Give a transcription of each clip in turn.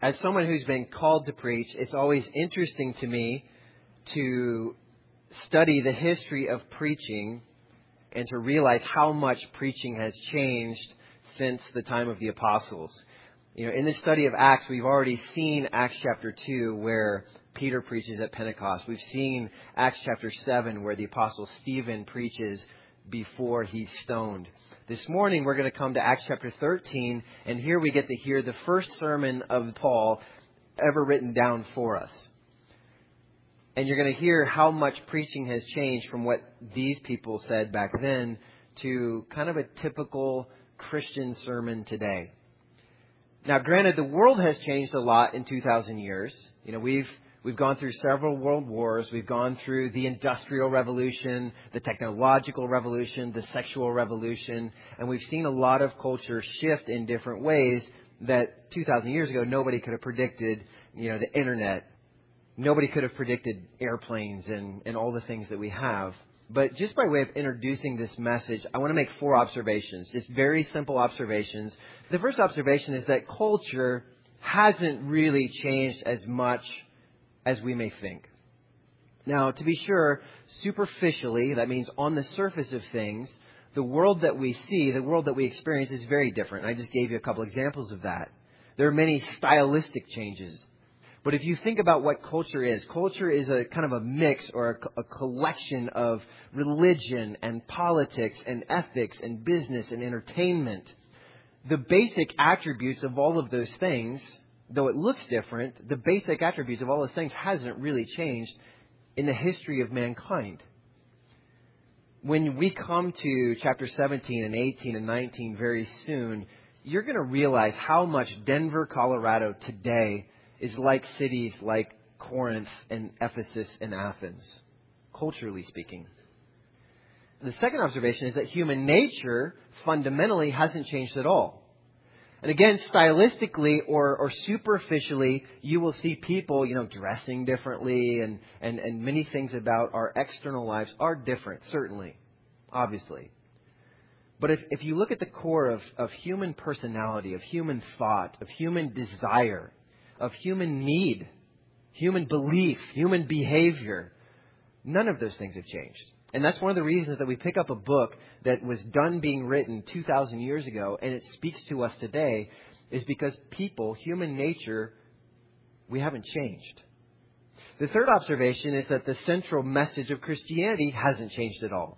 As someone who's been called to preach, it's always interesting to me to study the history of preaching and to realize how much preaching has changed since the time of the apostles. You know, in the study of Acts, we've already seen Acts chapter 2 where Peter preaches at Pentecost. We've seen Acts chapter 7 where the apostle Stephen preaches before he's stoned. This morning we're going to come to Acts chapter 13, and here we get to hear the first sermon of Paul ever written down for us. And you're going to hear how much preaching has changed from what these people said back then to kind of a typical Christian sermon today. Now, granted, the world has changed a lot in 2,000 years. You know, we've gone through several world wars. We've gone through the Industrial Revolution, the Technological Revolution, the Sexual Revolution, and we've seen a lot of culture shift in different ways that 2,000 years ago nobody could have predicted. You know, the internet. Nobody could have predicted airplanes and all the things that we have. But just by way of introducing this message, I want to make 4 observations, just very simple observations. The first observation is that culture hasn't really changed as much as we may think. Now, to be sure, superficially, that means on the surface of things, the world that we see, the world that we experience is very different. I just gave you a couple examples of that. There are many stylistic changes. But if you think about what culture is a kind of a mix or a collection of religion and politics and ethics and business and entertainment. The basic attributes of all of those things, though it looks different, the basic attributes of all those things hasn't really changed in the history of mankind. When we come to chapter 17 and 18 and 19 very soon, you're going to realize how much Denver, Colorado today is like cities like Corinth and Ephesus and Athens, culturally speaking. The second observation is that human nature fundamentally hasn't changed at all. And again, stylistically or superficially, you will see people, dressing differently and many things about our external lives are different, certainly, obviously. But if you look at the core of human personality, of human thought, of human desire, of human need, human belief, human behavior, none of those things have changed. And that's one of the reasons that we pick up a book that was done being written 2,000 years ago and it speaks to us today is because people, human nature, we haven't changed. The third observation is that the central message of Christianity hasn't changed at all.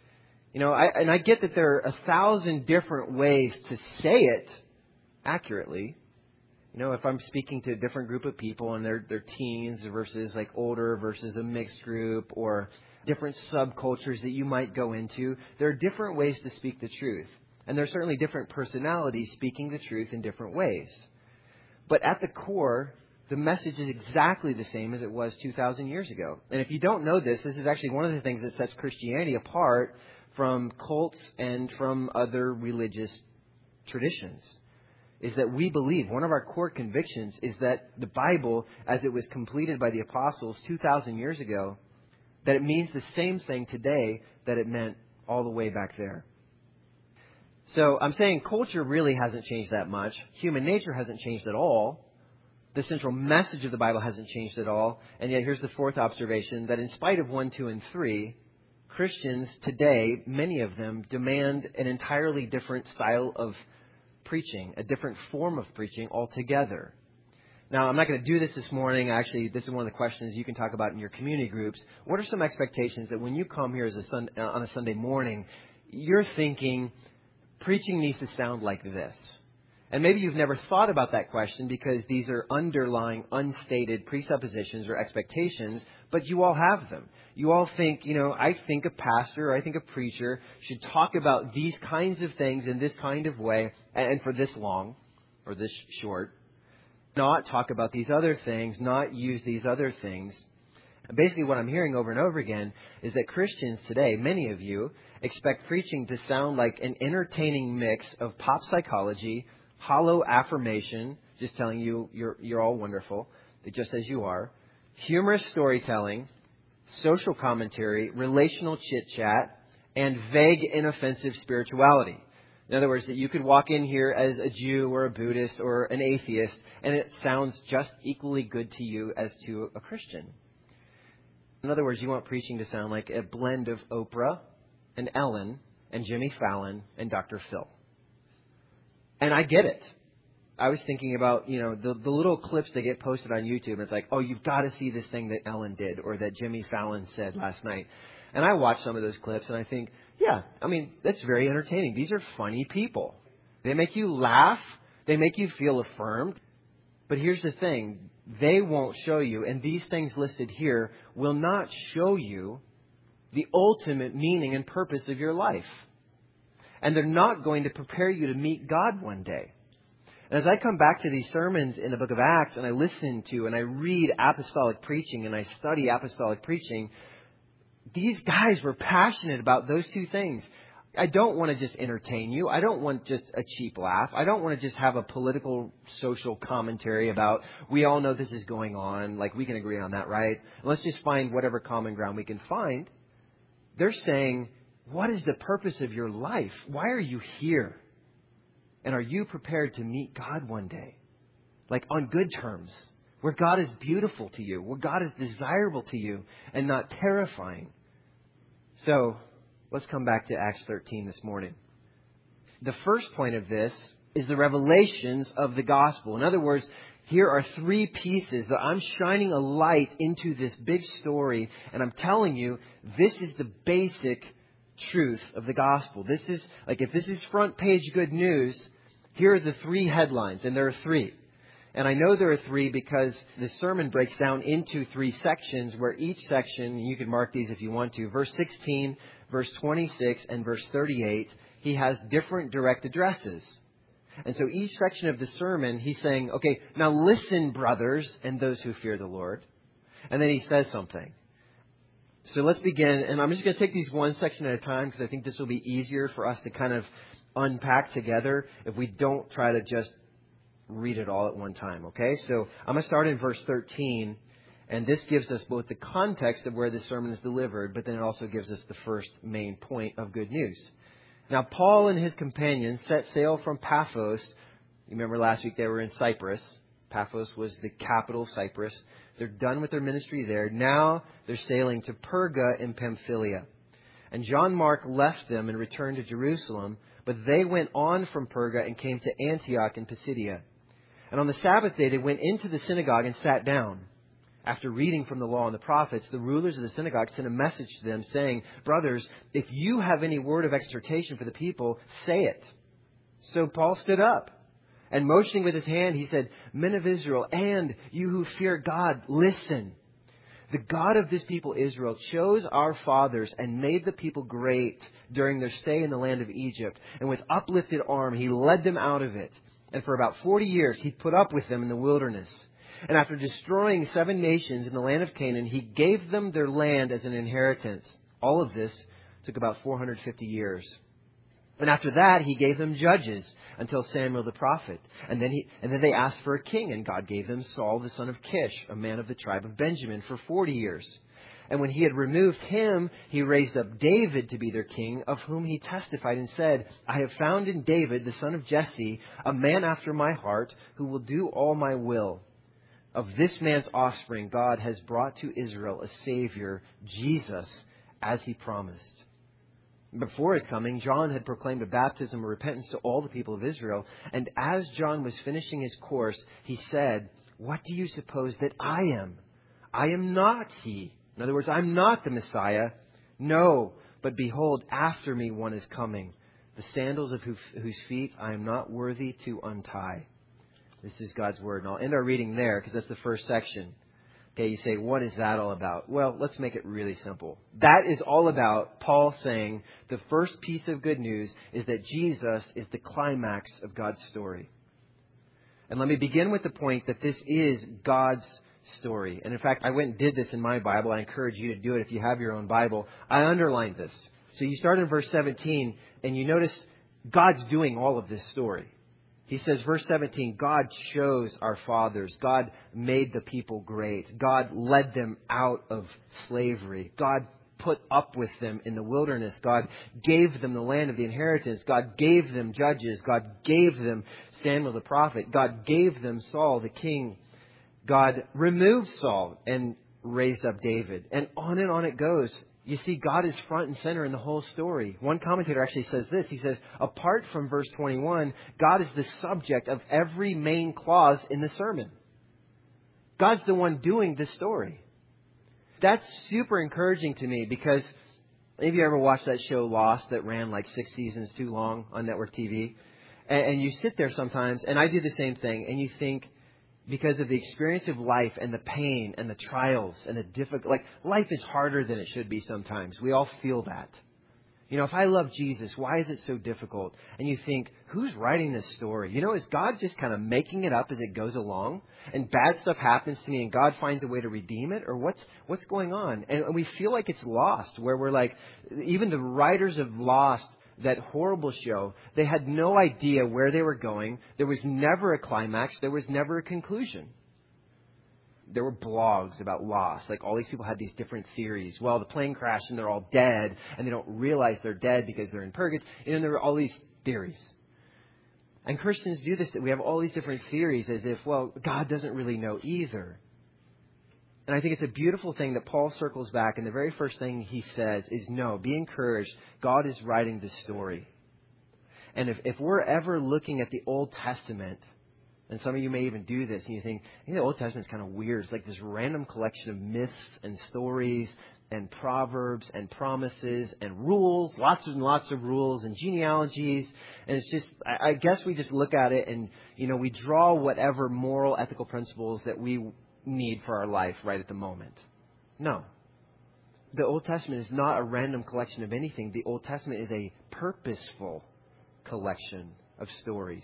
I get that there are 1,000 different ways to say it accurately. If I'm speaking to a different group of people and they're teens versus like older versus a mixed group or different subcultures that you might go into, there are different ways to speak the truth. And there are certainly different personalities speaking the truth in different ways. But at the core, the message is exactly the same as it was 2,000 years ago. And if you don't know this is actually one of the things that sets Christianity apart from cults and from other religious traditions. Is that we believe, one of our core convictions is that the Bible, as it was completed by the apostles 2,000 years ago, that it means the same thing today that it meant all the way back there. So I'm saying culture really hasn't changed that much. Human nature hasn't changed at all. The central message of the Bible hasn't changed at all. And yet here's the fourth observation, that in spite of 1, 2, and 3, Christians today, many of them, demand an entirely different style of preaching, a different form of preaching altogether. Now, I'm not going to do this morning. Actually, this is one of the questions you can talk about in your community groups. What are some expectations that when you come here on a Sunday morning, you're thinking preaching needs to sound like this? And maybe you've never thought about that question because these are underlying, unstated presuppositions or expectations, but you all have them. You all think, I think a pastor or I think a preacher should talk about these kinds of things in this kind of way and for this long or this short. Not talk about these other things, not use these other things. And basically what I'm hearing over and over again is that Christians today, many of you, expect preaching to sound like an entertaining mix of pop psychology, hollow affirmation, just telling you you're all wonderful, just as you are, humorous storytelling, social commentary, relational chit-chat, and vague, inoffensive spirituality. In other words, that you could walk in here as a Jew or a Buddhist or an atheist, and it sounds just equally good to you as to a Christian. In other words, you want preaching to sound like a blend of Oprah and Ellen and Jimmy Fallon and Dr. Phil. And I get it. I was thinking about, the little clips that get posted on YouTube. It's like, oh, you've got to see this thing that Ellen did or that Jimmy Fallon said last night. And I watch some of those clips and I think, yeah, that's very entertaining. These are funny people. They make you laugh. They make you feel affirmed. But here's the thing. They won't show you, and these things listed here will not show you the ultimate meaning and purpose of your life. And they're not going to prepare you to meet God one day. And as I come back to these sermons in the book of Acts and I listen to and I read apostolic preaching and I study apostolic preaching, these guys were passionate about those two things. I don't want to just entertain you. I don't want just a cheap laugh. I don't want to just have a political, social commentary about, we all know this is going on. Like, we can agree on that, right? Let's just find whatever common ground we can find. They're saying, what is the purpose of your life? Why are you here? And are you prepared to meet God one day? Like, on good terms, where God is beautiful to you, where God is desirable to you, and not terrifying. So, let's come back to Acts 13 this morning. The first point of this is the revelations of the gospel. In other words, here are three pieces that I'm shining a light into this big story. And I'm telling you, this is the basic truth of the gospel. This is, like, if this is front page good news, here are the three headlines. And there are three. And I know there are three because the sermon breaks down into three sections where each section, and you can mark these if you want to, verse 16, verse 26, and verse 38, he has different direct addresses. And so each section of the sermon, he's saying, okay, now listen, brothers, and those who fear the Lord. And then he says something. So let's begin. And I'm just going to take these one section at a time because I think this will be easier for us to kind of unpack together if we don't try to just read it all at one time. Okay, so I'm going to start in verse 13. And this gives us both the context of where the sermon is delivered, but then it also gives us the first main point of good news. Now, Paul and his companions set sail from Paphos. You remember last week they were in Cyprus. Paphos was the capital of Cyprus. They're done with their ministry there. Now they're sailing to Perga in Pamphylia. And John Mark left them and returned to Jerusalem, but they went on from Perga and came to Antioch in Pisidia. And on the Sabbath day they went into the synagogue and sat down. After reading from the law and the prophets, the rulers of the synagogue sent a message to them saying, brothers, if you have any word of exhortation for the people, say it. So Paul stood up and motioning with his hand, he said, men of Israel, and you who fear God, listen. The God of this people Israel chose our fathers and made the people great during their stay in the land of Egypt. And with uplifted arm, he led them out of it. And for about 40 years, he put up with them in the wilderness. And after destroying 7 nations in the land of Canaan, he gave them their land as an inheritance. All of this took about 450 years. And after that, he gave them judges until Samuel the prophet. And then they asked for a king, and God gave them Saul the son of Kish, a man of the tribe of Benjamin, for 40 years. And when he had removed him, he raised up David to be their king, of whom he testified and said, I have found in David, the son of Jesse, a man after my heart, who will do all my will. Of this man's offspring, God has brought to Israel a Savior, Jesus, as he promised. Before his coming, John had proclaimed a baptism of repentance to all the people of Israel. And as John was finishing his course, he said, what do you suppose that I am? I am not he. In other words, I'm not the Messiah. No, but behold, after me one is coming, the sandals of whose feet I am not worthy to untie. This is God's word. And I'll end our reading there because that's the first section. Okay, you say, what is that all about? Well, let's make it really simple. That is all about Paul saying the first piece of good news is that Jesus is the climax of God's story. And let me begin with the point that this is God's story. And in fact, I went and did this in my Bible. I encourage you to do it if you have your own Bible. I underlined this. So you start in verse 17 and you notice God's doing all of this story. He says, verse 17, God chose our fathers. God made the people great. God led them out of slavery. God put up with them in the wilderness. God gave them the land of the inheritance. God gave them judges. God gave them Samuel the prophet. God gave them Saul the king. God removed Saul and raised up David. And on it goes. You see, God is front and center in the whole story. One commentator actually says this. He says, apart from verse 21, God is the subject of every main clause in the sermon. God's the one doing the story. That's super encouraging to me because maybe you ever watched that show Lost that ran like 6 seasons too long on network TV? And you sit there sometimes, and I do the same thing, and you think, because of the experience of life and the pain and the trials and the difficult, like life is harder than it should be sometimes. We all feel that. You know, if I love Jesus, why is it so difficult? And you think, who's writing this story? You know, is God just kind of making it up as it goes along? And bad stuff happens to me and God finds a way to redeem it? Or what's going on? And we feel like it's Lost, where we're like, even the writers of Lost, that horrible show, they had no idea where they were going. There was never a climax. There was never a conclusion. There were blogs about Lost. Like all these people had these different theories. Well, the plane crashed and they're all dead and they don't realize they're dead because they're in purgatory. And there were all these theories. And Christians do this. We have all these different theories as if, well, God doesn't really know either. And I think it's a beautiful thing that Paul circles back, and the very first thing he says is, no, be encouraged. God is writing this story. And if we're ever looking at the Old Testament, and some of you may even do this, and you think, the Old Testament's kind of weird. It's like this random collection of myths and stories and proverbs and promises and rules, lots and lots of rules and genealogies. And it's just, I guess we just look at it and, we draw whatever moral, ethical principles that we need for our life right at the moment. No. The Old Testament is not a random collection of anything. The Old Testament is a purposeful collection of stories.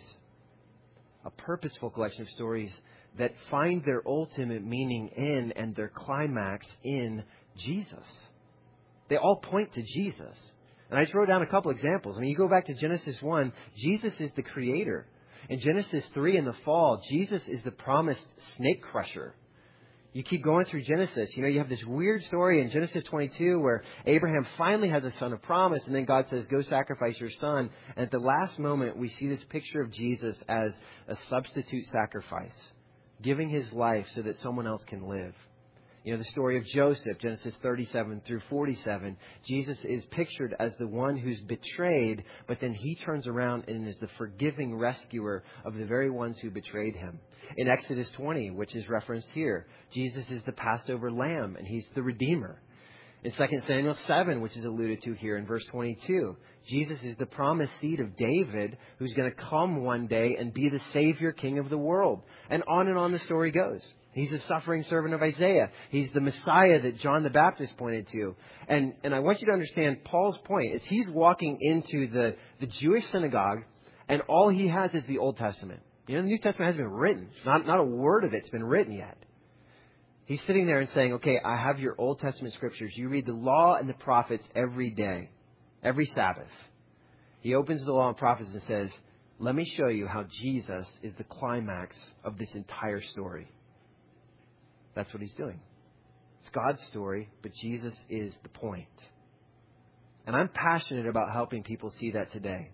A purposeful collection of stories that find their ultimate meaning in and their climax in Jesus. They all point to Jesus. And I just wrote down a couple examples. You go back to Genesis 1, Jesus is the creator. In Genesis 3, in the fall, Jesus is the promised snake crusher. You keep going through Genesis. You have this weird story in Genesis 22 where Abraham finally has a son of promise, and then God says, go sacrifice your son. And at the last moment, we see this picture of Jesus as a substitute sacrifice, giving his life so that someone else can live. The story of Joseph, Genesis 37 through 47. Jesus is pictured as the one who's betrayed, but then he turns around and is the forgiving rescuer of the very ones who betrayed him. In Exodus 20, which is referenced here, Jesus is the Passover lamb, and he's the Redeemer. In 2 Samuel 7, which is alluded to here in verse 22, Jesus is the promised seed of David who's going to come one day and be the Savior King of the world. And on the story goes. He's the suffering servant of Isaiah. He's the Messiah that John the Baptist pointed to. And I want you to understand Paul's point is he's walking into the Jewish synagogue, and all he has is the Old Testament. The New Testament hasn't been written. Not a word of it's been written yet. He's sitting there and saying, okay, I have your Old Testament scriptures. You read the law and the prophets every day, every Sabbath. He opens the law and prophets and says, let me show you how Jesus is the climax of this entire story. That's what he's doing. It's God's story, but Jesus is the point. And I'm passionate about helping people see that today.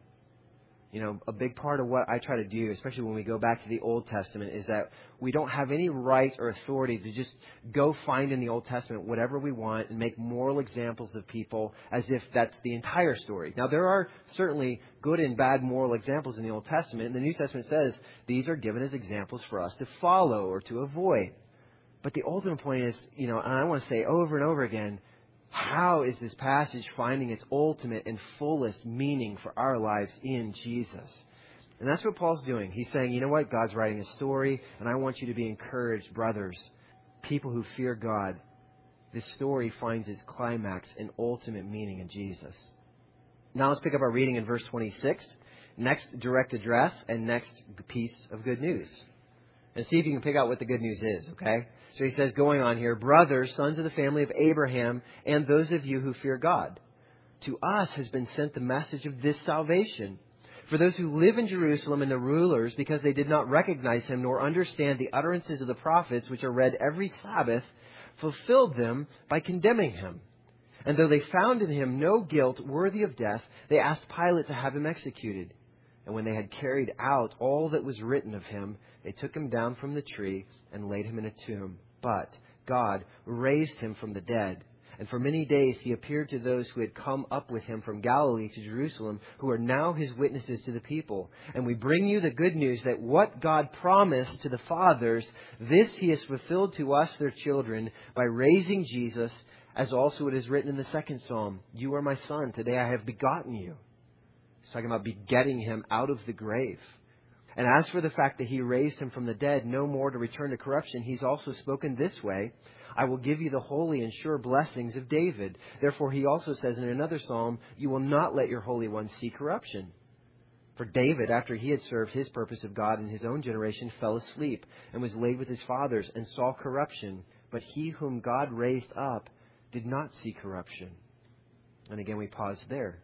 A big part of what I try to do, especially when we go back to the Old Testament, is that we don't have any right or authority to just go find in the Old Testament whatever we want and make moral examples of people as if that's the entire story. Now, there are certainly good and bad moral examples in the Old Testament, and the New Testament says these are given as examples for us to follow or to avoid. But the ultimate point is, and I want to say over and over again, how is this passage finding its ultimate and fullest meaning for our lives in Jesus? And that's what Paul's doing. He's saying, you know what? God's writing a story, and I want you to be encouraged, brothers, people who fear God. This story finds its climax and ultimate meaning in Jesus. Now let's pick up our reading in verse 26. Next direct address and next piece of good news. And see if you can pick out what the good news is, okay? So he says, going on here, brothers, sons of the family of Abraham, and those of you who fear God, to us has been sent the message of this salvation. For those who live in Jerusalem and the rulers, because they did not recognize him nor understand the utterances of the prophets, which are read every Sabbath, fulfilled them by condemning him. And though they found in him no guilt worthy of death, they asked Pilate to have him executed. And when they had carried out all that was written of him, they took him down from the tree and laid him in a tomb. But God raised him from the dead. And for many days he appeared to those who had come up with him from Galilee to Jerusalem, who are now his witnesses to the people. And we bring you the good news that what God promised to the fathers, this he has fulfilled to us, their children, by raising Jesus, as also it is written in the second psalm, "You are my son, today I have begotten you." He's talking about begetting him out of the grave. And as for the fact that he raised him from the dead, no more to return to corruption, he's also spoken this way, "I will give you the holy and sure blessings of David." Therefore he also says in another psalm, "You will not let your Holy One see corruption." For David, after he had served his purpose of God in his own generation, fell asleep and was laid with his fathers and saw corruption. But he whom God raised up did not see corruption. And again, we pause there.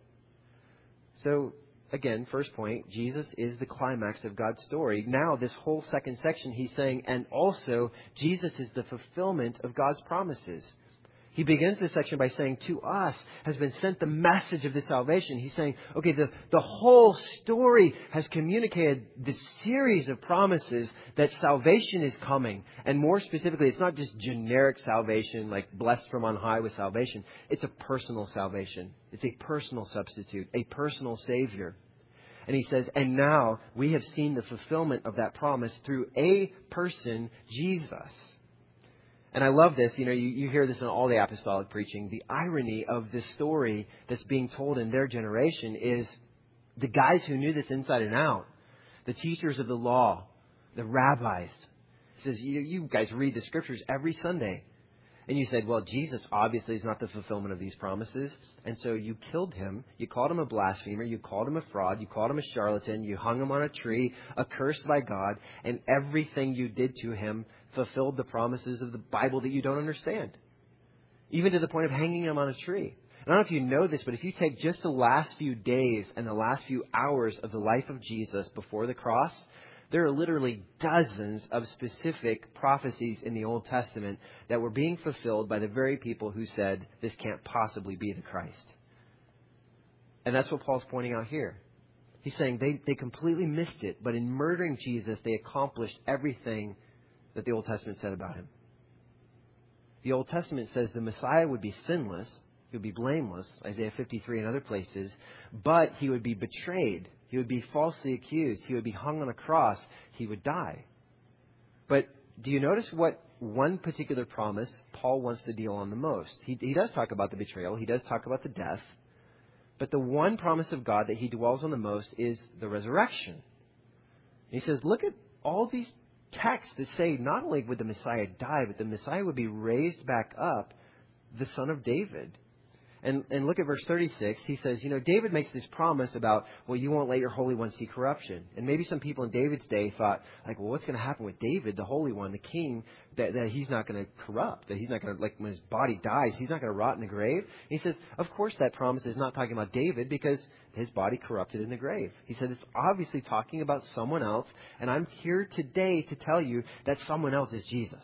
So, again, first point, Jesus is the climax of God's story. Now, this whole second section, he's saying, and also, Jesus is the fulfillment of God's promises. He begins this section by saying, to us has been sent the message of this salvation. He's saying, okay, the whole story has communicated this series of promises that salvation is coming. And more specifically, it's not just generic salvation, like blessed from on high with salvation. It's a personal salvation. It's a personal substitute, a personal Savior. And he says, and now we have seen the fulfillment of that promise through a person, Jesus. And I love this. You know, you hear this in all the apostolic preaching. The irony of this story that's being told in their generation is the guys who knew this inside and out, the teachers of the law, the rabbis. He says, you guys read the scriptures every Sunday. And you said, well, Jesus obviously is not the fulfillment of these promises. And so you killed him. You called him a blasphemer. You called him a fraud. You called him a charlatan. You hung him on a tree, accursed by God. And everything you did to him fulfilled the promises of the Bible that you don't understand. Even to the point of hanging him on a tree. I don't know if you know this, but if you take just the last few days and the last few hours of the life of Jesus before the cross, there are literally dozens of specific prophecies in the Old Testament that were being fulfilled by the very people who said, this can't possibly be the Christ. And that's what Paul's pointing out here. He's saying they completely missed it, but in murdering Jesus, they accomplished everything that the Old Testament said about him. The Old Testament says the Messiah would be sinless, he would be blameless, Isaiah 53 and other places, but he would be betrayed. He would be falsely accused. He would be hung on a cross. He would die. But do you notice what one particular promise Paul wants to deal on the most? He does talk about the betrayal. He does talk about the death. But the one promise of God that he dwells on the most is the resurrection. He says, look at all these texts that say not only would the Messiah die, but the Messiah would be raised back up, the son of David. And look at verse 36. He says, you know, David makes this promise about, well, you won't let your Holy One see corruption. And maybe some people in David's day thought, like, well, what's going to happen with David, the Holy One, the King, that he's not going to corrupt, that he's not going to, like, when his body dies, he's not going to rot in the grave. And he says, of course that promise is not talking about David because his body corrupted in the grave. He said it's obviously talking about someone else. And I'm here today to tell you that someone else is Jesus.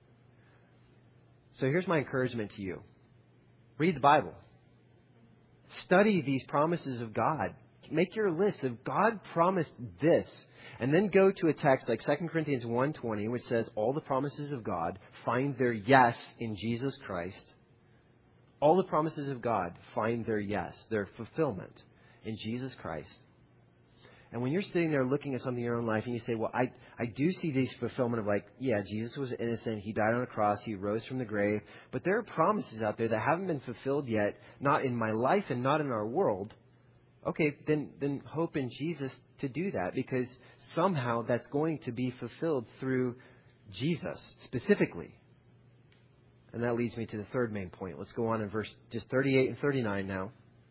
So here's my encouragement to you. Read the Bible. Study these promises of God. Make your list of God promised this. And then go to a text like 2 Corinthians 1:20, which says all the promises of God find their yes in Jesus Christ. All the promises of God find their yes, their fulfillment in Jesus Christ. And when you're sitting there looking at something in your own life and you say, well, I do see these fulfillment of like, yeah, Jesus was innocent. He died on a cross. He rose from the grave. But there are promises out there that haven't been fulfilled yet, not in my life and not in our world. Okay, then hope in Jesus to do that because somehow that's going to be fulfilled through Jesus specifically. And that leads me to the third main point. Let's go on in verse just 38 and 39 now.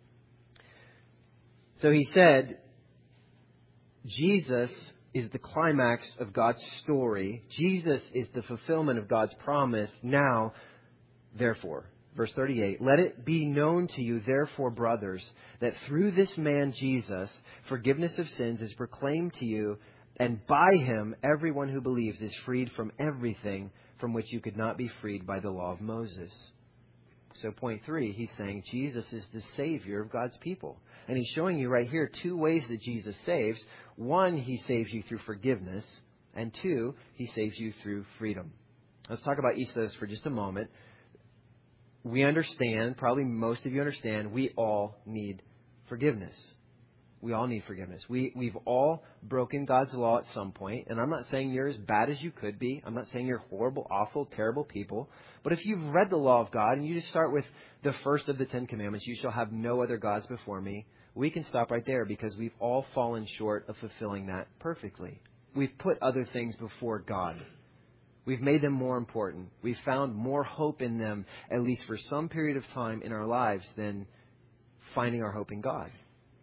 So he said, Jesus is the climax of God's story. Jesus is the fulfillment of God's promise. Now, therefore, verse 38, let it be known to you, therefore, brothers, that through this man Jesus, forgiveness of sins is proclaimed to you, and by him everyone who believes is freed from everything from which you could not be freed by the law of Moses. So point 3, he's saying Jesus is the Savior of God's people. And he's showing you right here 2 ways that Jesus saves. 1, he saves you through forgiveness. And 2, he saves you through freedom. Let's talk about each of those for just a moment. We understand, probably most of you understand, we all need forgiveness. We all need forgiveness. We've all broken God's law at some point. And I'm not saying you're as bad as you could be. I'm not saying you're horrible, awful, terrible people. But if you've read the law of God and you just start with the first of the 10 commandments, you shall have no other gods before me, we can stop right there because we've all fallen short of fulfilling that perfectly. We've put other things before God. We've made them more important. We've found more hope in them, at least for some period of time in our lives, than finding our hope in God.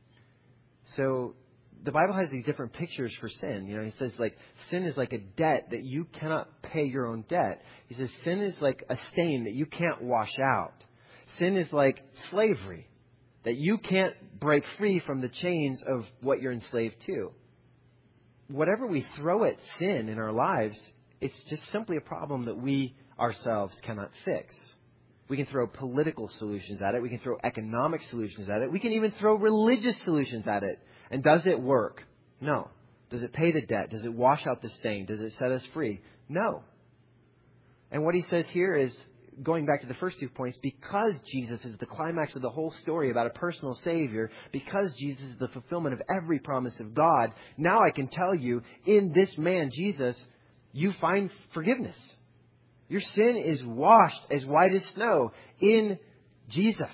So the Bible has these different pictures for sin. You know, he says like sin is like a debt that you cannot pay your own debt. He says sin is like a stain that you can't wash out. Sin is like slavery that you can't break free from the chains of what you're enslaved to. Whatever we throw at sin in our lives, it's just simply a problem that we ourselves cannot fix. We can throw political solutions at it. We can throw economic solutions at it. We can even throw religious solutions at it. And does it work? No. Does it pay the debt? Does it wash out the stain? Does it set us free? No. And what he says here is, going back to the first 2 points, because Jesus is the climax of the whole story about a personal Savior, because Jesus is the fulfillment of every promise of God, now I can tell you, in this man, Jesus, you find forgiveness. Your sin is washed as white as snow in Jesus.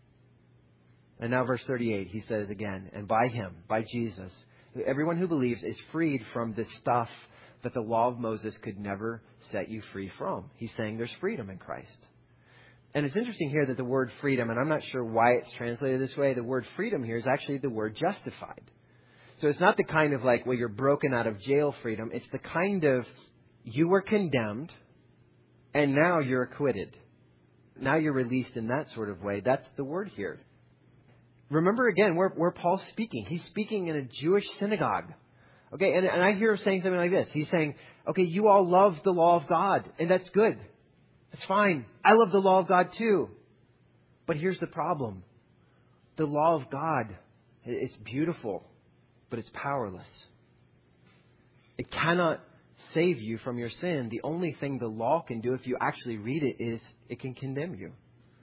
And now verse 38, he says again, and by him, by Jesus, everyone who believes is freed from the stuff that the law of Moses could never set you free from. He's saying there's freedom in Christ. And it's interesting here that the word freedom, and I'm not sure why it's translated this way, the word freedom here is actually the word justified. So it's not the kind of like, well, you're broken out of jail freedom. It's the kind of, you were condemned, and now you're acquitted. Now you're released in that sort of way. That's the word here. Remember again where Paul's speaking. He's speaking in a Jewish synagogue. Okay, and I hear him saying something like this. He's saying, okay, you all love the law of God, and that's good. That's fine. I love the law of God too. But here's the problem. The law of God is beautiful, but it's powerless. It cannot save you from your sin. The only thing the law can do, if you actually read it, is it can condemn you.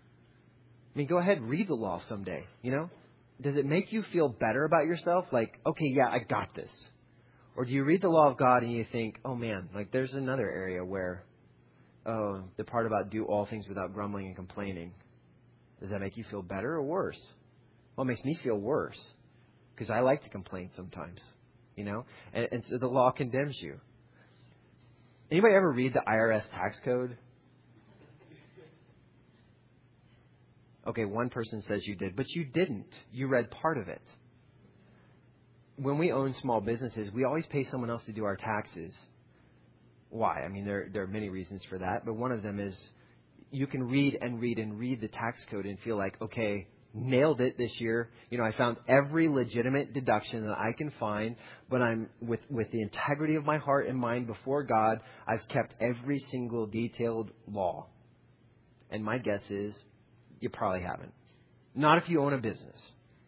I mean, go ahead, read the law someday, you know? Does it make you feel better about yourself? Like, okay, yeah, I got this. Or do you read the law of God and you think, oh man, like there's another area where, oh, the part about do all things without grumbling and complaining. Does that make you feel better or worse? Well, it makes me feel worse because I like to complain sometimes, you know? And so the law condemns you. Anybody ever read the IRS tax code? Okay, one person says you did, but you didn't. You read part of it. When we own small businesses, we always pay someone else to do our taxes. Why? I mean, there are many reasons for that, but one of them is you can read and read and read the tax code and feel like, okay, nailed it this year. You know, I found every legitimate deduction that I can find, but I'm with the integrity of my heart and mind before God, I've kept every single detailed law. And my guess is you probably haven't. Not if you own a business.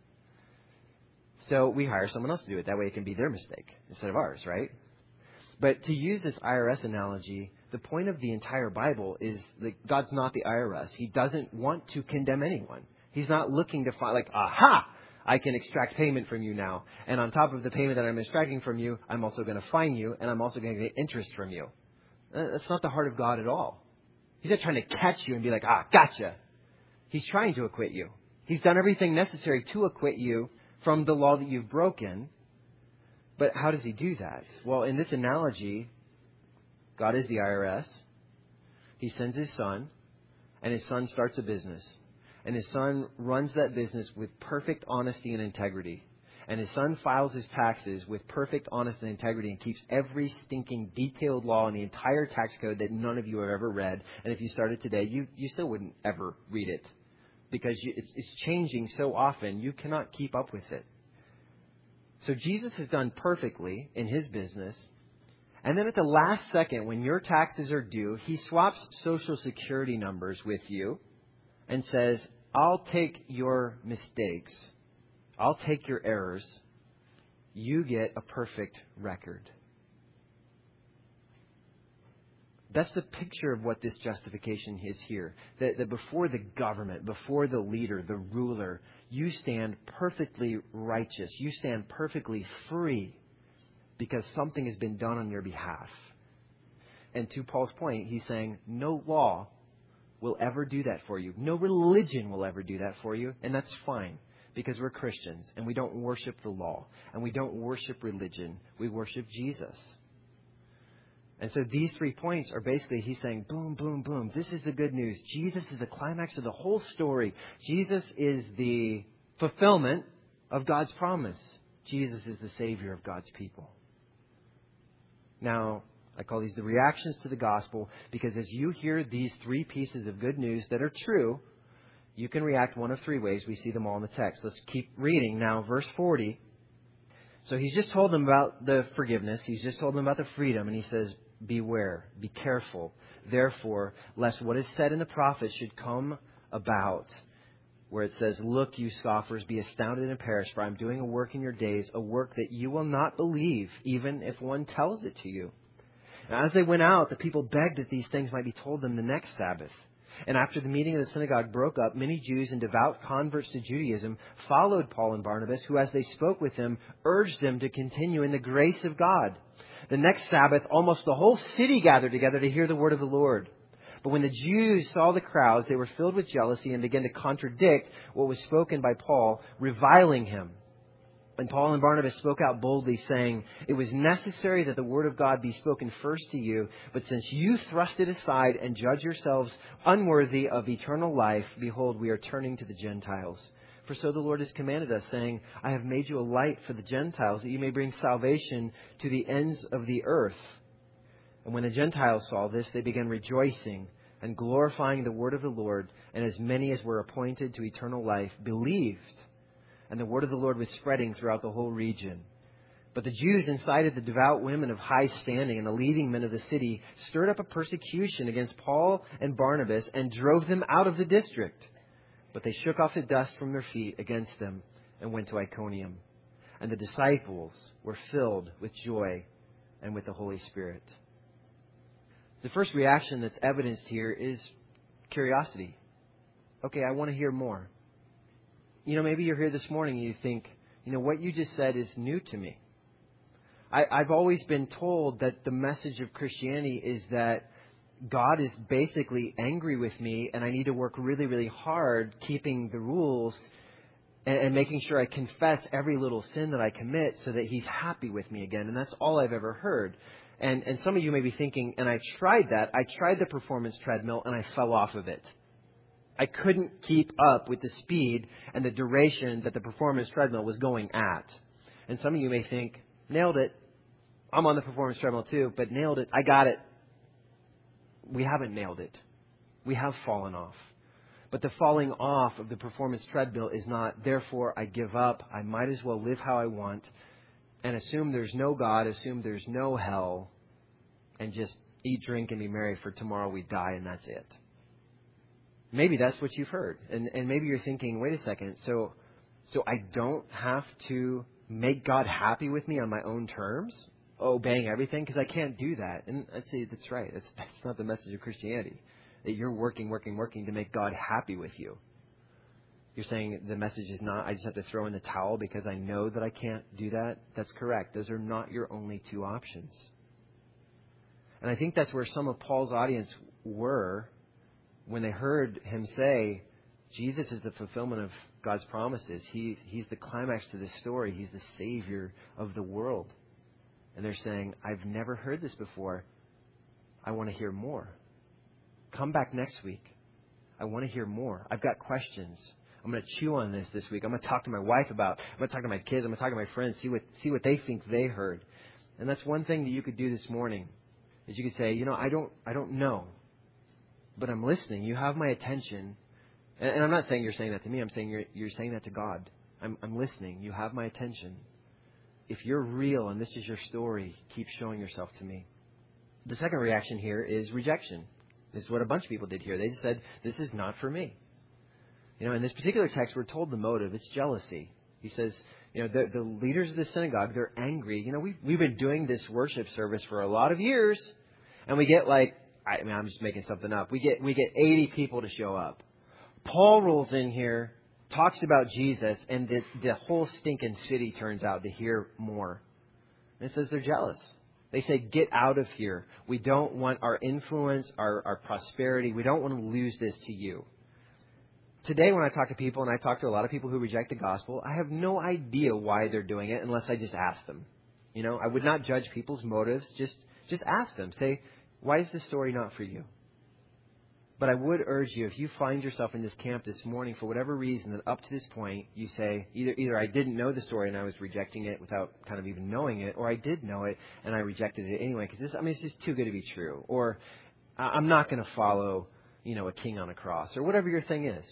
So we hire someone else to do it. That way it can be their mistake instead of ours, right? But to use this IRS analogy, the point of the entire Bible is that God's not the IRS. He doesn't want to condemn anyone. He's not looking to find like, aha, I can extract payment from you now. And on top of the payment that I'm extracting from you, I'm also going to fine you and I'm also going to get interest from you. That's not the heart of God at all. He's not trying to catch you and be like, gotcha. He's trying to acquit you. He's done everything necessary to acquit you from the law that you've broken. But how does he do that? Well, in this analogy, God is the IRS. He sends his son, and his son starts a business. And his son runs that business with perfect honesty and integrity. And his son files his taxes with perfect honesty and integrity and keeps every stinking detailed law in the entire tax code that none of you have ever read. And if you started today, you still wouldn't ever read it. Because it's changing so often, you cannot keep up with it. So Jesus has done perfectly in his business. And then at the last second, when your taxes are due, he swaps Social Security numbers with you. and says, I'll take your mistakes. I'll take your errors. You get a perfect record. That's the picture of what this justification is here. That before the government, before the leader, the ruler, you stand perfectly righteous. You stand perfectly free because something has been done on your behalf. And to Paul's point, he's saying no law will ever do that for you. No religion will ever do that for you. And that's fine because we're Christians and we don't worship the law and we don't worship religion. We worship Jesus. And so these 3 points are basically, he's saying, boom, boom, boom. This is the good news. Jesus is the climax of the whole story. Jesus is the fulfillment of God's promise. Jesus is the Savior of God's people. Now, I call these the reactions to the gospel because as you hear these 3 pieces of good news that are true, you can react one of 3 ways. We see them all in the text. Let's keep reading now. Verse 40. So he's just told them about the forgiveness. He's just told them about the freedom. And he says, beware, be careful, therefore, lest what is said in the prophets should come about, where it says, look, you scoffers, be astounded and perish, for I'm doing a work in your days, a work that you will not believe, even if one tells it to you. And as they went out, the people begged that these things might be told them the next Sabbath. And after the meeting of the synagogue broke up, many Jews and devout converts to Judaism followed Paul and Barnabas, who, as they spoke with them, urged them to continue in the grace of God. The next Sabbath, almost the whole city gathered together to hear the word of the Lord. But when the Jews saw the crowds, they were filled with jealousy and began to contradict what was spoken by Paul, reviling him. And Paul and Barnabas spoke out boldly, saying, it was necessary that the word of God be spoken first to you, but since you thrust it aside and judge yourselves unworthy of eternal life, behold, we are turning to the Gentiles. For so the Lord has commanded us, saying, I have made you a light for the Gentiles, that you may bring salvation to the ends of the earth. And when the Gentiles saw this, they began rejoicing and glorifying the word of the Lord, and as many as were appointed to eternal life believed. And the word of the Lord was spreading throughout the whole region. But the Jews incited the devout women of high standing and the leading men of the city, stirred up a persecution against Paul and Barnabas, and drove them out of the district. But they shook off the dust from their feet against them and went to Iconium. And the disciples were filled with joy and with the Holy Spirit. The first reaction that's evidenced here is curiosity. Okay, I want to hear more. Maybe you're here this morning and you think, what you just said is new to me. I've always been told that the message of Christianity is that God is basically angry with me and I need to work really, really hard keeping the rules and making sure I confess every little sin that I commit so that He's happy with me again. And that's all I've ever heard. And some of you may be thinking, and I tried that. I tried the performance treadmill and I fell off of it. I couldn't keep up with the speed and the duration that the performance treadmill was going at. And some of you may think, nailed it. I'm on the performance treadmill too, but nailed it. I got it. We haven't nailed it. We have fallen off. But the falling off of the performance treadmill is not, therefore I give up. I might as well live how I want and assume there's no God, assume there's no hell, and just eat, drink, and be merry, for tomorrow we die and that's it. Maybe that's what you've heard. And maybe you're thinking, wait a second, so I don't have to make God happy with me on my own terms, obeying everything, because I can't do that. And I'd say that's right. That's not the message of Christianity, that you're working to make God happy with you. You're saying the message is not, I just have to throw in the towel because I know that I can't do that. That's correct. Those are not your only two options. And I think that's where some of Paul's audience were when they heard him say, Jesus is the fulfillment of God's promises. He's the climax to this story. He's the Savior of the world. And they're saying, I've never heard this before. I want to hear more. Come back next week. I want to hear more. I've got questions. I'm going to chew on this week. I'm going to talk to my wife about. I'm going to talk to my kids. I'm going to talk to my friends. See what they think they heard. And that's one thing that you could do this morning. Is you could say, I don't know, but I'm listening. You have my attention. And I'm not saying you're saying that to me. I'm saying you're saying that to God. I'm listening. You have my attention. If you're real and this is your story, keep showing yourself to me. The second reaction here is rejection. This is what a bunch of people did here. They just said, this is not for me. In this particular text, we're told the motive. It's jealousy. He says, the leaders of the synagogue, they're angry. We've been doing this worship service for a lot of years, and we get I'm just making something up. We get 80 people to show up. Paul rolls in here, talks about Jesus, and the whole stinking city turns out to hear more. And it says they're jealous. They say, get out of here. We don't want our influence, our prosperity. We don't want to lose this to you. Today, when I talk to people, and I talk to a lot of people who reject the gospel, I have no idea why they're doing it unless I just ask them. I would not judge people's motives. Just ask them. Say, why is this story not for you? But I would urge you, if you find yourself in this camp this morning for whatever reason, that up to this point you say, either I didn't know the story and I was rejecting it without kind of even knowing it, or I did know it and I rejected it anyway because it's just too good to be true. Or I'm not going to follow, a king on a cross, or whatever your thing is.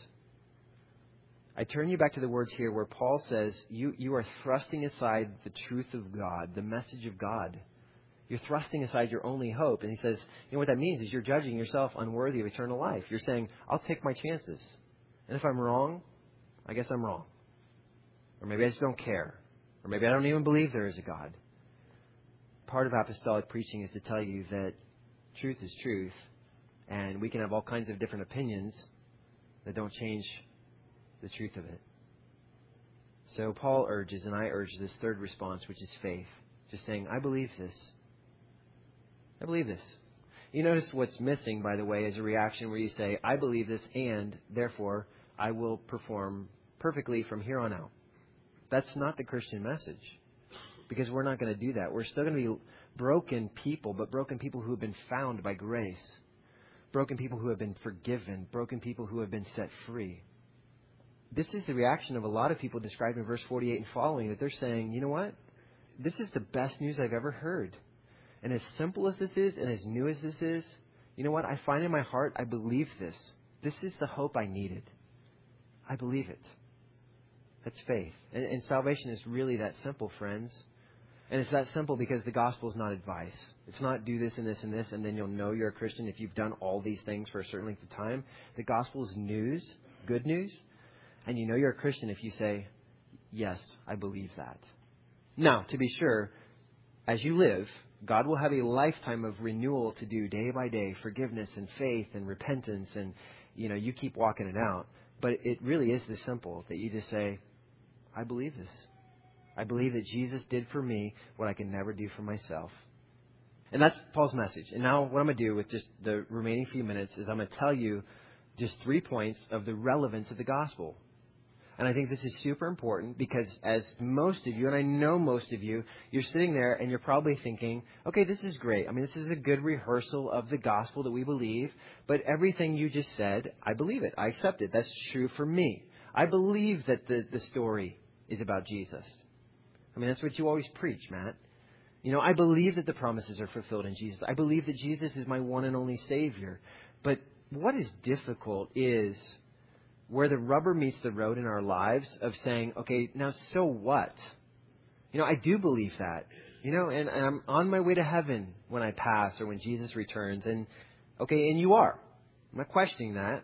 I turn you back to the words here where Paul says, you are thrusting aside the truth of God, the message of God. You're thrusting aside your only hope. And he says, what that means is you're judging yourself unworthy of eternal life. You're saying, I'll take my chances. And if I'm wrong, I guess I'm wrong. Or maybe I just don't care. Or maybe I don't even believe there is a God. Part of apostolic preaching is to tell you that truth is truth. And we can have all kinds of different opinions that don't change the truth of it. So Paul urges, and I urge this third response, which is faith. Just saying, I believe this. I believe this. You notice what's missing, by the way, is a reaction where you say, I believe this, and therefore I will perform perfectly from here on out. That's not the Christian message, because we're not going to do that. We're still going to be broken people, but broken people who have been found by grace. Broken people who have been forgiven. Broken people who have been set free. This is the reaction of a lot of people described in verse 48 and following, that they're saying, you know what? This is the best news I've ever heard. And as simple as this is, and as new as this is, you know what? I find in my heart, I believe this. This is the hope I needed. I believe it. That's faith. And salvation is really that simple, friends. And it's that simple because the gospel is not advice. It's not do this and this and this, and then you'll know you're a Christian if you've done all these things for a certain length of time. The gospel is news, good news. And you know you're a Christian if you say, yes, I believe that. Now, to be sure, as you live, God will have a lifetime of renewal to do day by day, forgiveness and faith and repentance, and you keep walking it out. But it really is this simple, that you just say, I believe this. I believe that Jesus did for me what I can never do for myself. And that's Paul's message. And now what I'm going to do with just the remaining few minutes is I'm going to tell you just 3 points of the relevance of the gospel. And I think this is super important because as most of you, and I know most of you, you're sitting there and you're probably thinking, okay, this is great. I mean, this is a good rehearsal of the gospel that we believe. But everything you just said, I believe it. I accept it. That's true for me. I believe that the story is about Jesus. I mean, that's what you always preach, Matt. I believe that the promises are fulfilled in Jesus. I believe that Jesus is my one and only Savior. But what is difficult is where the rubber meets the road in our lives of saying, okay, now so what? I do believe that, and I'm on my way to heaven when I pass or when Jesus returns. And okay, and you are. I'm not questioning that.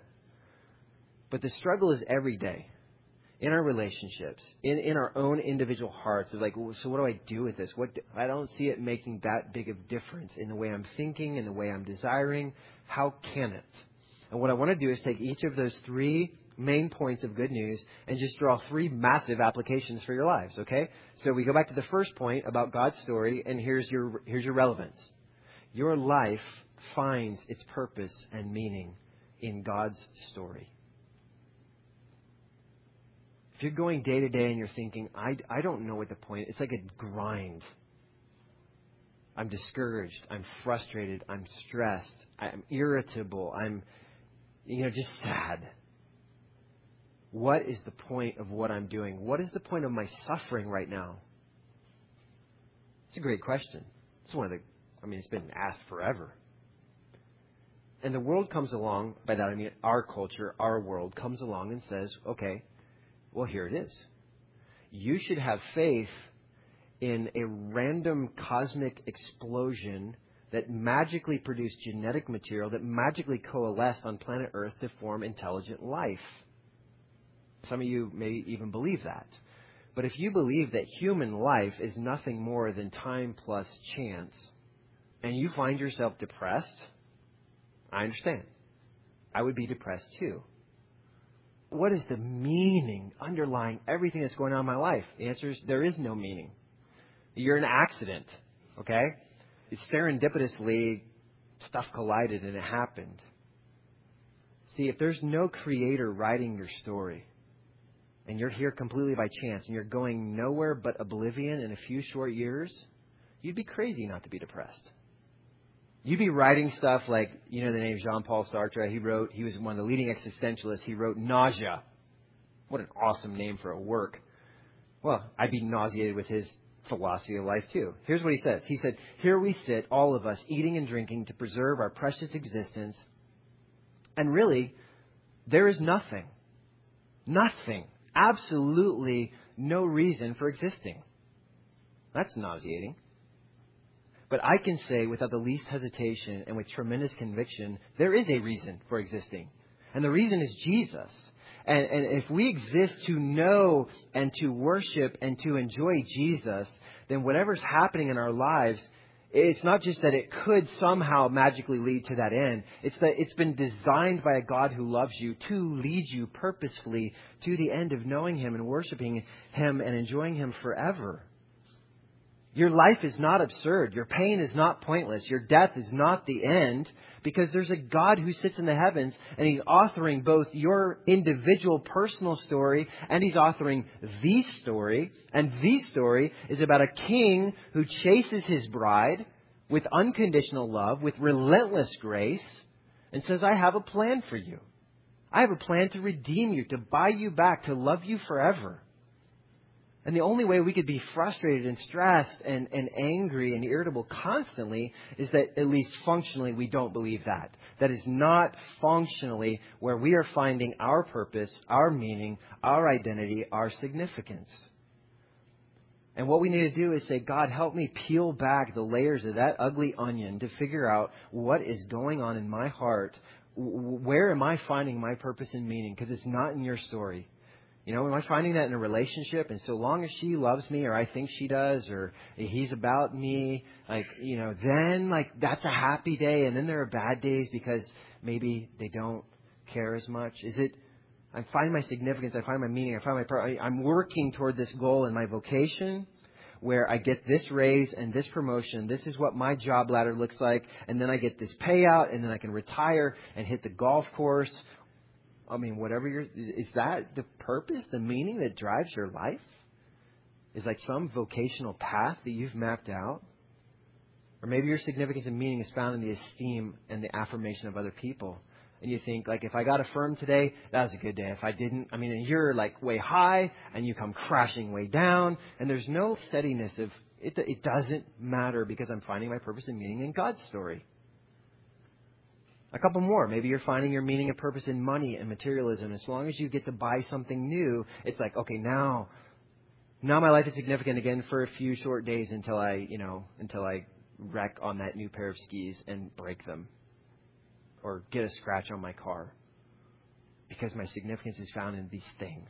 But the struggle is every day in our relationships, in our own individual hearts. Of like, so what do I do with this? I don't see it making that big of difference in the way I'm thinking, in the way I'm desiring. How can it? And what I want to do is take each of those 3 main points of good news and just draw 3 massive applications for your lives, okay? So we go back to the first point about God's story, and here's your relevance. Your life finds its purpose and meaning in God's story. If you're going day to day and you're thinking, I don't know what the point is, it's like a grind. I'm discouraged, I'm frustrated, I'm stressed, I'm irritable, I'm just sad. What is the point of what I'm doing? What is the point of my suffering right now? It's a great question. It's it's been asked forever. And the world comes along, by that I mean our culture, our world comes along and says, okay, well, here it is. You should have faith in a random cosmic explosion that magically produced genetic material that magically coalesced on planet Earth to form intelligent life. Some of you may even believe that. But if you believe that human life is nothing more than time plus chance, and you find yourself depressed, I understand. I would be depressed too. What is the meaning underlying everything that's going on in my life? The answer is there is no meaning. You're an accident, okay? It's serendipitously, stuff collided and it happened. See, if there's no creator writing your story, and you're here completely by chance, and you're going nowhere but oblivion in a few short years, you'd be crazy not to be depressed. You'd be writing stuff like, you know the name Jean-Paul Sartre. He was one of the leading existentialists. He wrote Nausea. What an awesome name for a work. Well, I'd be nauseated with his philosophy of life too. Here's what he says. He said, "Here we sit, all of us, eating and drinking to preserve our precious existence. And really, there is nothing. Nothing. Absolutely no reason for existing." That's nauseating. But I can say without the least hesitation and with tremendous conviction, there is a reason for existing. And the reason is Jesus. And if we exist to know and to worship and to enjoy Jesus, then whatever's happening in our lives, it's not just that it could somehow magically lead to that end. It's that it's been designed by a God who loves you to lead you purposefully to the end of knowing Him and worshiping Him and enjoying Him forever. Your life is not absurd. Your pain is not pointless. Your death is not the end, because there's a God who sits in the heavens and He's authoring both your individual personal story and He's authoring the story. And the story is about a king who chases his bride with unconditional love, with relentless grace, and says, "I have a plan for you. I have a plan to redeem you, to buy you back, to love you forever." And the only way we could be frustrated and stressed and angry and irritable constantly is that, at least functionally, we don't believe that. That is not functionally where we are finding our purpose, our meaning, our identity, our significance. And what we need to do is say, "God, help me peel back the layers of that ugly onion to figure out what is going on in my heart. Where am I finding my purpose and meaning? Because it's not in your story. You know, am I finding that in a relationship? And so long as she loves me, or I think she does, or he's about me, then that's a happy day. And then there are bad days because maybe they don't care as much. Is it, I find my significance, I find my meaning, I'm working toward this goal in my vocation where I get this raise and this promotion. This is what my job ladder looks like. And then I get this payout, and then I can retire and hit the golf course. I mean, is that the purpose, the meaning that drives your life? Is like some vocational path that you've mapped out? Or maybe your significance and meaning is found in the esteem and the affirmation of other people. And you think, if I got affirmed today, that was a good day. If I didn't, and you're way high and you come crashing way down, and there's no steadiness of it. It doesn't matter because I'm finding my purpose and meaning in God's story. A couple more. Maybe you're finding your meaning and purpose in money and materialism. As long as you get to buy something new, it's okay, now my life is significant again for a few short days until I wreck on that new pair of skis and break them, or get a scratch on my car, because my significance is found in these things.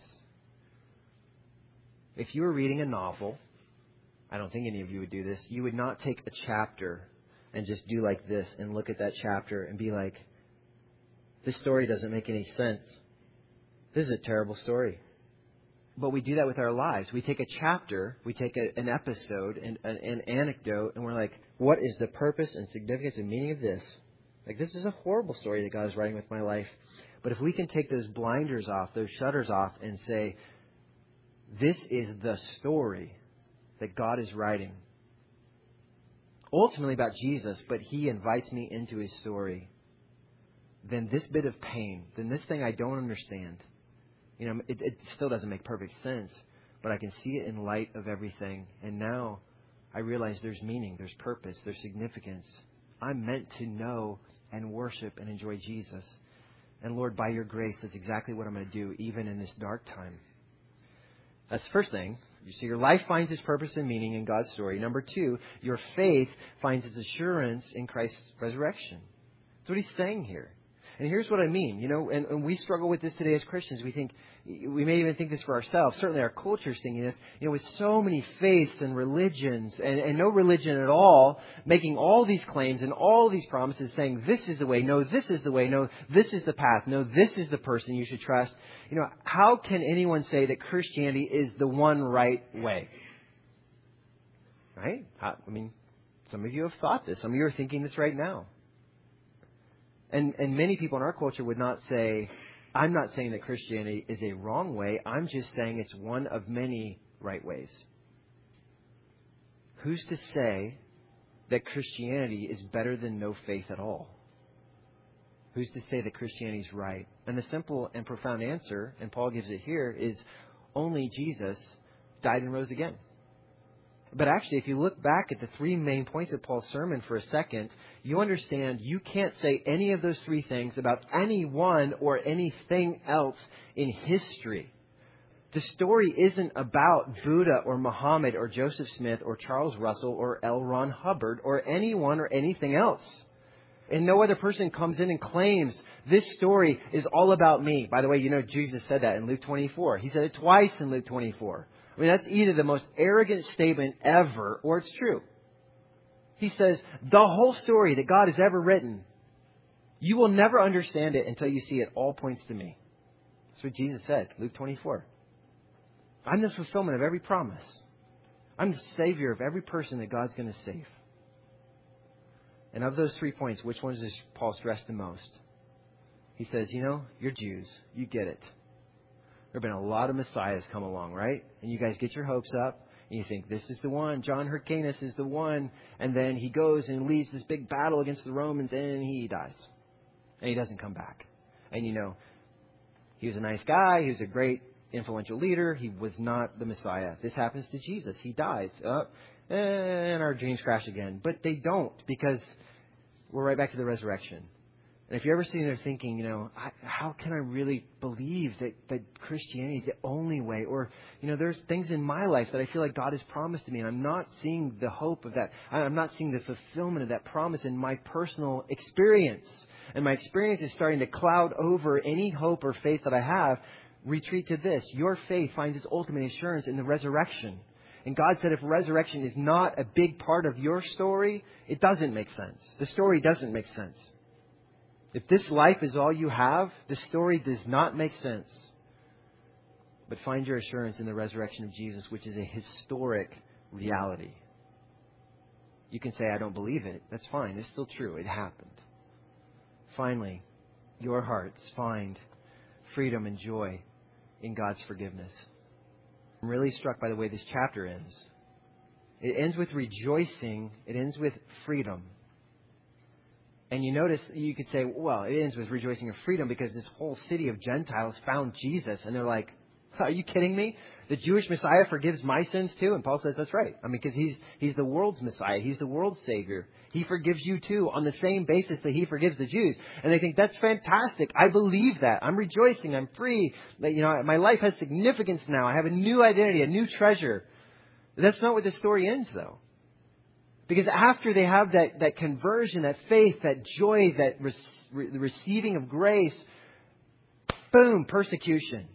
If you were reading a novel, I don't think any of you would do this, you would not take a chapter and just do like this and look at that chapter and be like, this story doesn't make any sense. This is a terrible story. But we do that with our lives. We take a chapter, we take an episode, an anecdote, and we're like, what is the purpose and significance and meaning of this? This is a horrible story that God is writing with my life. But if we can take those blinders off, those shutters off, and say, this is the story that God is writing. Ultimately about Jesus, but He invites me into His story. Then this bit of pain, then this thing I don't understand, it still doesn't make perfect sense, but I can see it in light of everything. And now I realize there's meaning, there's purpose, there's significance. I'm meant to know and worship and enjoy Jesus. And Lord, by your grace, that's exactly what I'm going to do, even in this dark time. That's the first thing. So your life finds its purpose and meaning in God's story. Number 2, your faith finds its assurance in Christ's resurrection. That's what he's saying here. And here's what I mean, and we struggle with this today as Christians. We may even think this for ourselves. Certainly our culture is thinking this, with so many faiths and religions and no religion at all, making all these claims and all these promises saying this is the way, no, this is the way, no, this is the path, no, this is the person you should trust. How can anyone say that Christianity is the one right way? Right? Some of you have thought this. Some of you are thinking this right now. And many people in our culture would not say, I'm not saying that Christianity is a wrong way. I'm just saying it's one of many right ways. Who's to say that Christianity is better than no faith at all? Who's to say that Christianity is right? And the simple and profound answer, and Paul gives it here, is only Jesus died and rose again. But actually, if you look back at the three main points of Paul's sermon for a second, you understand you can't say any of those three things about anyone or anything else in history. The story isn't about Buddha or Muhammad or Joseph Smith or Charles Russell or L. Ron Hubbard or anyone or anything else. And no other person comes in and claims this story is all about me. By the way, Jesus said that in Luke 24. He said it twice in Luke 24. That's either the most arrogant statement ever or it's true. He says, the whole story that God has ever written, you will never understand it until you see it all points to me. That's what Jesus said, Luke 24. I'm the fulfillment of every promise. I'm the Savior of every person that God's going to save. And of those 3 points, which ones does Paul stress the most? He says, you're Jews. You get it. There have been a lot of messiahs come along, right? And you guys get your hopes up. And you think, this is the one. John Hyrcanus is the one. And then he goes and leads this big battle against the Romans and he dies. And he doesn't come back. And he was a nice guy. He was a great influential leader. He was not the Messiah. This happens to Jesus. He dies. And our dreams crash again. But they don't, because we're right back to the resurrection. And if you're ever sitting there thinking, how can I really believe that Christianity is the only way? Or, there's things in my life that I feel like God has promised to me, and I'm not seeing the hope of that. I'm not seeing the fulfillment of that promise in my personal experience. And my experience is starting to cloud over any hope or faith that I have. Retreat to this. Your faith finds its ultimate assurance in the resurrection. And God said if resurrection is not a big part of your story, it doesn't make sense. The story doesn't make sense. If this life is all you have, the story does not make sense. But find your assurance in the resurrection of Jesus, which is a historic reality. You can say, I don't believe it. That's fine. It's still true. It happened. Finally, your hearts find freedom and joy in God's forgiveness. I'm really struck by the way this chapter ends. It ends with rejoicing. It ends with freedom. And you notice, you could say, well, it ends with rejoicing and freedom because this whole city of Gentiles found Jesus. And they're like, are you kidding me? The Jewish Messiah forgives my sins too? And Paul says that's right. Because he's the world's Messiah. He's the world's Savior. He forgives you too on the same basis that he forgives the Jews. And they think, that's fantastic. I believe that. I'm rejoicing. I'm free. My life has significance now. I have a new identity, a new treasure. That's not what the story ends, though. Because after they have that conversion, that faith, that joy, that the receiving of grace, boom, persecution.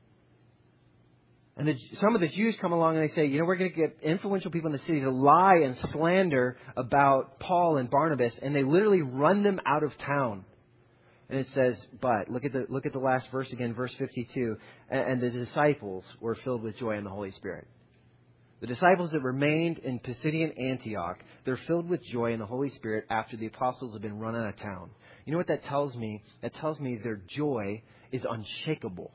And some of the Jews come along and they say, we're going to get influential people in the city to lie and slander about Paul and Barnabas. And they literally run them out of town. And it says, but look at the last verse again, verse 52. And the disciples were filled with joy in the Holy Spirit. The disciples that remained in Pisidian Antioch, they're filled with joy in the Holy Spirit after the apostles have been run out of town. You know what that tells me? That tells me their joy is unshakable.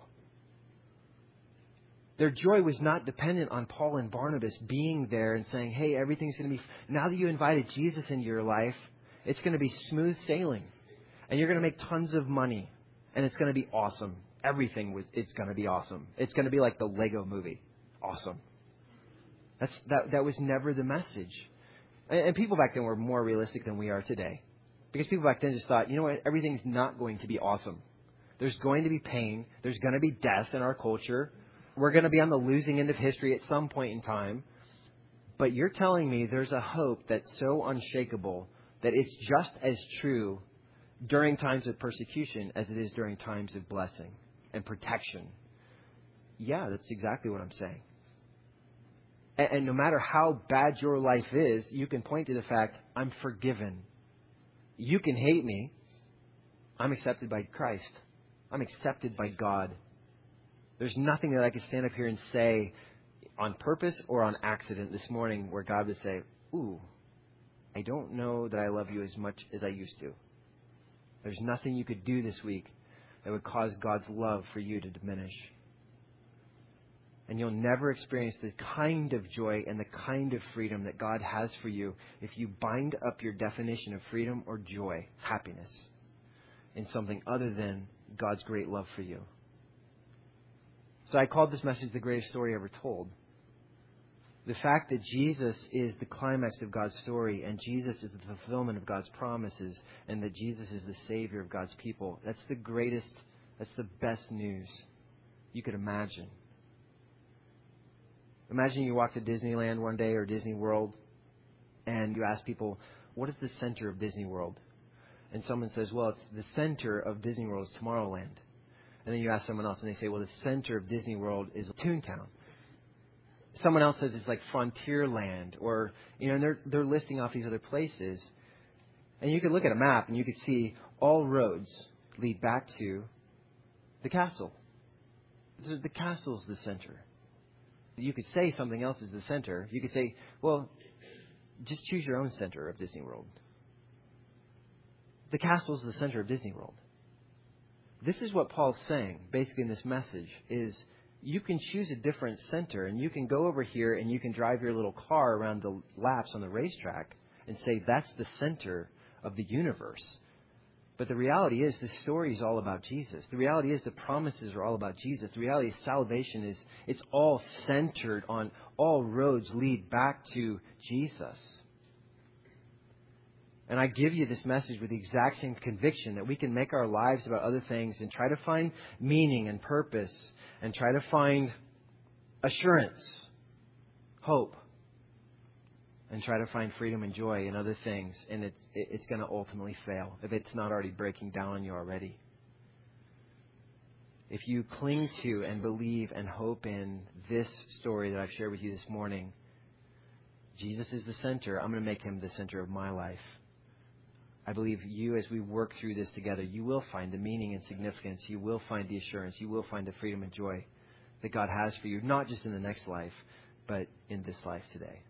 Their joy was not dependent on Paul and Barnabas being there and saying, hey, everything's going to be... Now that you invited Jesus into your life, it's going to be smooth sailing. And you're going to make tons of money. And it's going to be awesome. It's going to be awesome. It's going to be like the Lego movie. Awesome. That was never the message. And people back then were more realistic than we are today. Because people back then just thought, you know what, everything's not going to be awesome. There's going to be pain. There's going to be death in our culture. We're going to be on the losing end of history at some point in time. But you're telling me there's a hope that's so unshakable that it's just as true during times of persecution as it is during times of blessing and protection. Yeah, that's exactly what I'm saying. And no matter how bad your life is, you can point to the fact, I'm forgiven. You can hate me. I'm accepted by Christ. I'm accepted by God. There's nothing that I can stand up here and say on purpose or on accident this morning where God would say, ooh, I don't know that I love you as much as I used to. There's nothing you could do this week that would cause God's love for you to diminish. And you'll never experience the kind of joy and the kind of freedom that God has for you if you bind up your definition of freedom or joy, happiness, in something other than God's great love for you. So I called this message the greatest story ever told. The fact that Jesus is the climax of God's story and Jesus is the fulfillment of God's promises and that Jesus is the Savior of God's people, that's the greatest, that's the best news you could imagine. Imagine you walk to Disneyland one day or Disney World and you ask people, what is the center of Disney World? And someone says, well, it's the center of Disney World is Tomorrowland. And then you ask someone else and they say, well, the center of Disney World is Toontown. Someone else says it's like Frontierland, or, and they're listing off these other places. And you could look at a map and you could see all roads lead back to the castle. The castle's the center. You could say something else is the center. You could say, well, just choose your own center of Disney World. The castle's the center of Disney World. This is what Paul's saying, basically in this message, is you can choose a different center and you can go over here and you can drive your little car around the laps on the racetrack and say that's the center of the universe. But the reality is the story is all about Jesus. The reality is the promises are all about Jesus. The reality is salvation is, it's all centered on, all roads lead back to Jesus. And I give you this message with the exact same conviction that we can make our lives about other things and try to find meaning and purpose and try to find assurance, hope, and try to find freedom and joy in other things. And it's going to ultimately fail if it's not already breaking down on you already. If you cling to and believe and hope in this story that I've shared with you this morning, Jesus is the center. I'm going to make him the center of my life. I believe you, as we work through this together, you will find the meaning and significance. You will find the assurance. You will find the freedom and joy that God has for you, not just in the next life, but in this life today.